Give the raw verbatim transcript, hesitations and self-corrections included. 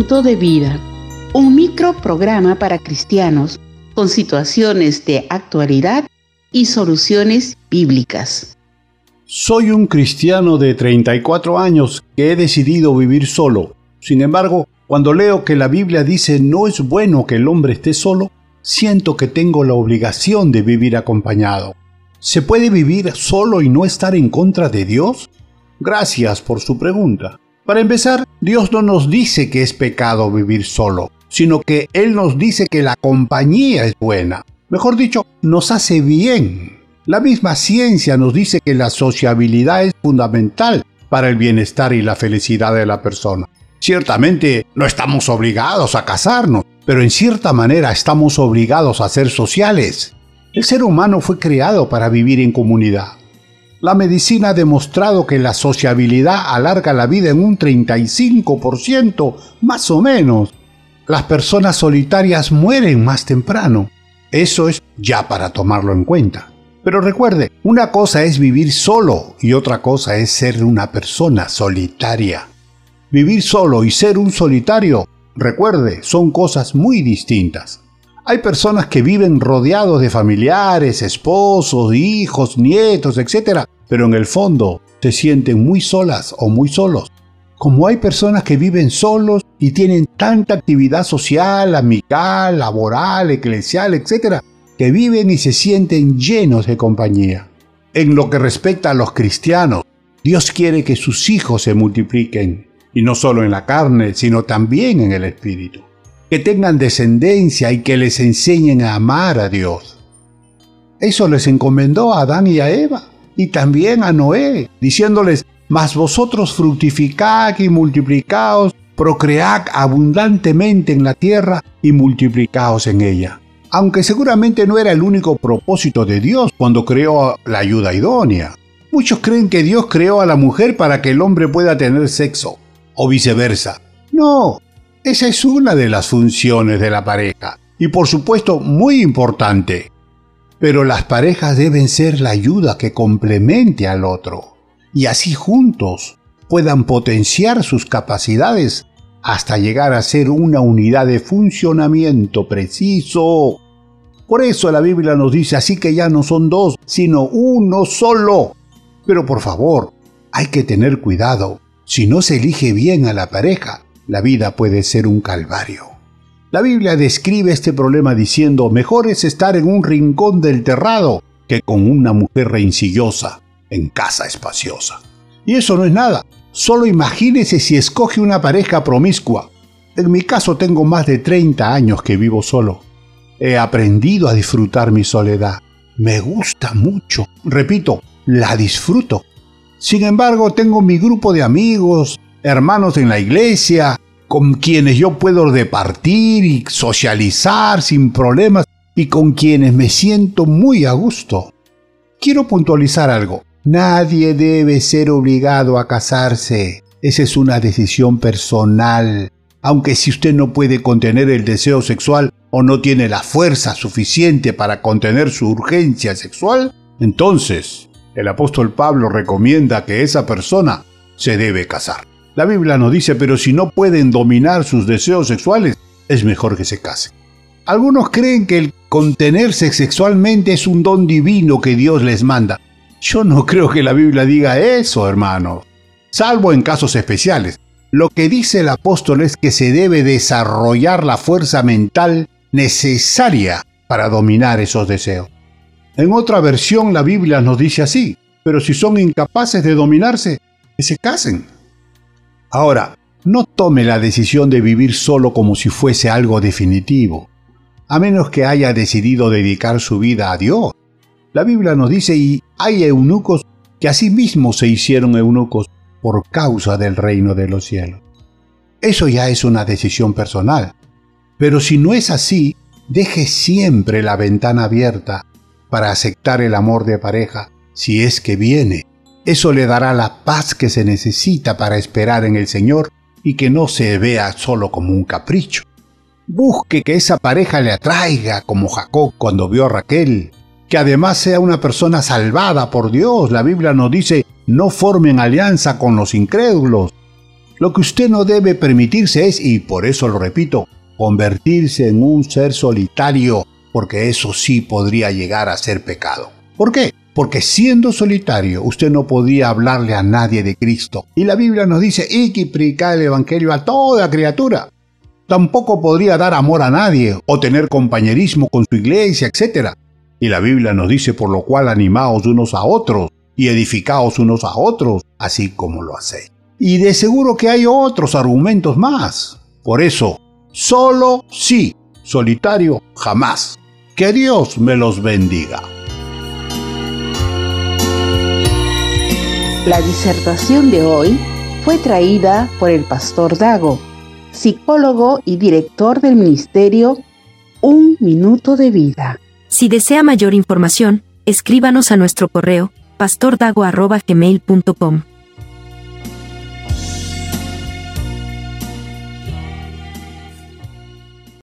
Punto de Vida, un microprograma para cristianos con situaciones de actualidad y soluciones bíblicas. Soy un cristiano de treinta y cuatro años que he decidido vivir solo. Sin embargo, cuando leo que la Biblia dice no es bueno que el hombre esté solo, siento que tengo la obligación de vivir acompañado. ¿Se puede vivir solo y no estar en contra de Dios? Gracias por su pregunta. Para empezar, Dios no nos dice que es pecado vivir solo, sino que Él nos dice que la compañía es buena. Mejor dicho, nos hace bien. La misma ciencia nos dice que la sociabilidad es fundamental para el bienestar y la felicidad de la persona. Ciertamente, no estamos obligados a casarnos, pero en cierta manera estamos obligados a ser sociales. El ser humano fue creado para vivir en comunidad. La medicina ha demostrado que la sociabilidad alarga la vida en un treinta y cinco por ciento, más o menos. Las personas solitarias mueren más temprano. Eso es ya para tomarlo en cuenta. Pero recuerde, una cosa es vivir solo y otra cosa es ser una persona solitaria. Vivir solo y ser un solitario, recuerde, son cosas muy distintas. Hay personas que viven rodeados de familiares, esposos, hijos, nietos, etcétera, pero en el fondo se sienten muy solas o muy solos. Como hay personas que viven solos y tienen tanta actividad social, amical, laboral, eclesial, etcétera, que viven y se sienten llenos de compañía. En lo que respecta a los cristianos, Dios quiere que sus hijos se multipliquen, y no solo en la carne, sino también en el espíritu. Que tengan descendencia y que les enseñen a amar a Dios. Eso les encomendó a Adán y a Eva, y también a Noé, diciéndoles: mas vosotros fructificad y multiplicaos, procread abundantemente en la tierra y multiplicaos en ella. Aunque seguramente no era el único propósito de Dios cuando creó la ayuda idónea. Muchos creen que Dios creó a la mujer para que el hombre pueda tener sexo, o viceversa. No. Esa es una de las funciones de la pareja, y por supuesto muy importante. Pero las parejas deben ser la ayuda que complemente al otro, y así juntos puedan potenciar sus capacidades hasta llegar a ser una unidad de funcionamiento preciso. Por eso la Biblia nos dice así que ya no son dos, sino uno solo. Pero por favor, hay que tener cuidado. Si no se elige bien a la pareja, la vida puede ser un calvario. La Biblia describe este problema diciendo: mejor es estar en un rincón del terrado que con una mujer rencillosa en casa espaciosa. Y eso no es nada. Solo imagínese si escoge una pareja promiscua. En mi caso tengo más de treinta años que vivo solo. He aprendido a disfrutar mi soledad. Me gusta mucho. Repito, la disfruto. Sin embargo, tengo mi grupo de amigos, hermanos en la iglesia, con quienes yo puedo departir y socializar sin problemas y con quienes me siento muy a gusto. Quiero puntualizar algo. Nadie debe ser obligado a casarse. Esa es una decisión personal. Aunque si usted no puede contener el deseo sexual o no tiene la fuerza suficiente para contener su urgencia sexual, entonces el apóstol Pablo recomienda que esa persona se debe casar. La Biblia nos dice: pero si no pueden dominar sus deseos sexuales, es mejor que se casen. Algunos creen que el contenerse sexualmente es un don divino que Dios les manda. Yo no creo que la Biblia diga eso, hermano. Salvo en casos especiales. Lo que dice el apóstol es que se debe desarrollar la fuerza mental necesaria para dominar esos deseos. En otra versión la Biblia nos dice así: pero si son incapaces de dominarse, que se casen. Ahora, no tome la decisión de vivir solo como si fuese algo definitivo, a menos que haya decidido dedicar su vida a Dios. La Biblia nos dice: y hay eunucos que asimismo se hicieron eunucos por causa del reino de los cielos. Eso ya es una decisión personal. Pero si no es así, deje siempre la ventana abierta para aceptar el amor de pareja si es que viene. Eso le dará la paz que se necesita para esperar en el Señor y que no se vea solo como un capricho. Busque que esa pareja le atraiga como Jacob cuando vio a Raquel. Que además sea una persona salvada por Dios. La Biblia nos dice: no formen alianza con los incrédulos. Lo que usted no debe permitirse es, y por eso lo repito, convertirse en un ser solitario, porque eso sí podría llegar a ser pecado. ¿Por qué? Porque siendo solitario, usted no podía hablarle a nadie de Cristo. Y la Biblia nos dice, y que predicar el Evangelio a toda criatura. Tampoco podría dar amor a nadie, o tener compañerismo con su iglesia, etcétera. Y la Biblia nos dice, por lo cual animaos unos a otros, y edificaos unos a otros, así como lo hacéis. Y de seguro que hay otros argumentos más. Por eso, solo sí, solitario jamás. Que Dios me los bendiga. La disertación de hoy fue traída por el pastor Dago, psicólogo y director del ministerio Un Minuto de Vida. Si desea mayor información, escríbanos a nuestro correo pastor dago arroba gmail punto com.